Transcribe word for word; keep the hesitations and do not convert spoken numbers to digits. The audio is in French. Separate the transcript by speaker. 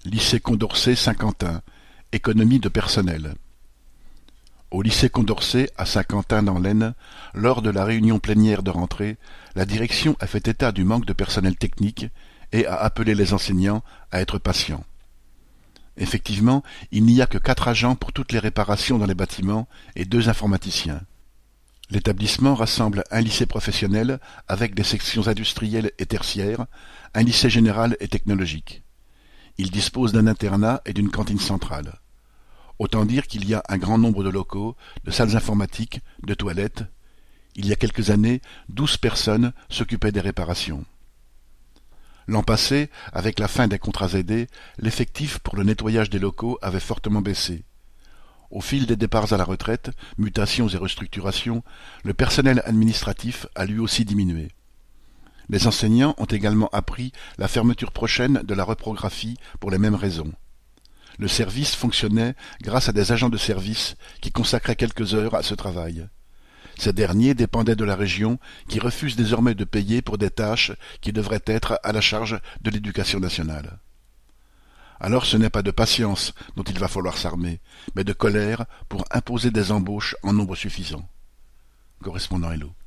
Speaker 1: Lycée Condorcet Saint-Quentin, économie de personnel. Au lycée Condorcet, à Saint-Quentin dans l'Aisne, lors de la réunion plénière de rentrée, la direction a fait état du manque de personnel technique et a appelé les enseignants à être patients. Effectivement, il n'y a que quatre agents pour toutes les réparations dans les bâtiments et deux informaticiens. L'établissement rassemble un lycée professionnel avec des sections industrielles et tertiaires, un lycée général et technologique. Il dispose d'un internat et d'une cantine centrale. Autant dire qu'il y a un grand nombre de locaux, de salles informatiques, de toilettes. Il y a quelques années, douze personnes s'occupaient des réparations. L'an passé, avec la fin des contrats aidés, l'effectif pour le nettoyage des locaux avait fortement baissé. Au fil des départs à la retraite, mutations et restructurations, le personnel administratif a lui aussi diminué. Les enseignants ont également appris la fermeture prochaine de la reprographie pour les mêmes raisons. Le service fonctionnait grâce à des agents de service qui consacraient quelques heures à ce travail. Ces derniers dépendaient de la région qui refuse désormais de payer pour des tâches qui devraient être à la charge de l'éducation nationale. Alors ce n'est pas de patience dont il va falloir s'armer, mais de colère pour imposer des embauches en nombre suffisant. Correspondant Hello.